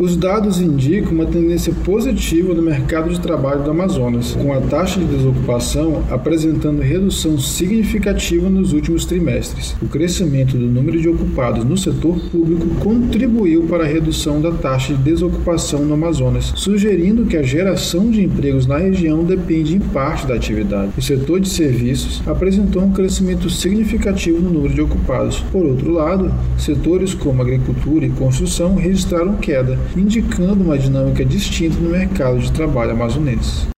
Os dados indicam uma tendência positiva no mercado de trabalho do Amazonas, com a taxa de desocupação apresentando redução significativa nos últimos trimestres. O crescimento do número de ocupados no setor público contribuiu para a redução da taxa de desocupação no Amazonas, sugerindo que a geração de empregos na região depende em parte da atividade. O setor de serviços apresentou um crescimento significativo no número de ocupados. Por outro lado, setores como agricultura e construção registraram queda, indicando uma dinâmica distinta no mercado de trabalho amazonense.